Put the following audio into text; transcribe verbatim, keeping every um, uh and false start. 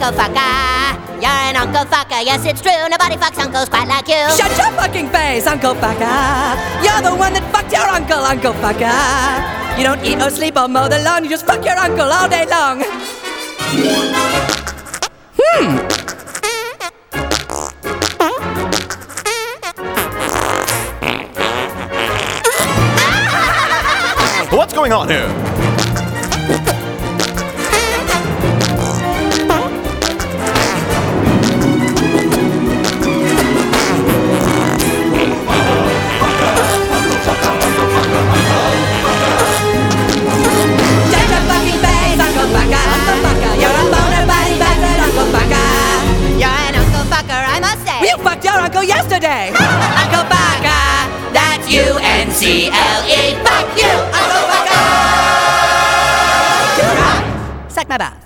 Uncle Fucker. You're an Uncle Fucker, yes it's true. Nobody fucks uncles quite like you. Shut your fucking face, Uncle Fucker. You're the one that fucked your uncle, Uncle Fucker. You don't eat or sleep or mow the lawn, you just fuck your uncle all day long. Hmm. What's going on here? You fucked your uncle yesterday! Uncle Fucker, that's U N C L E. Fuck you, Uncle Fucker! Suck my butt.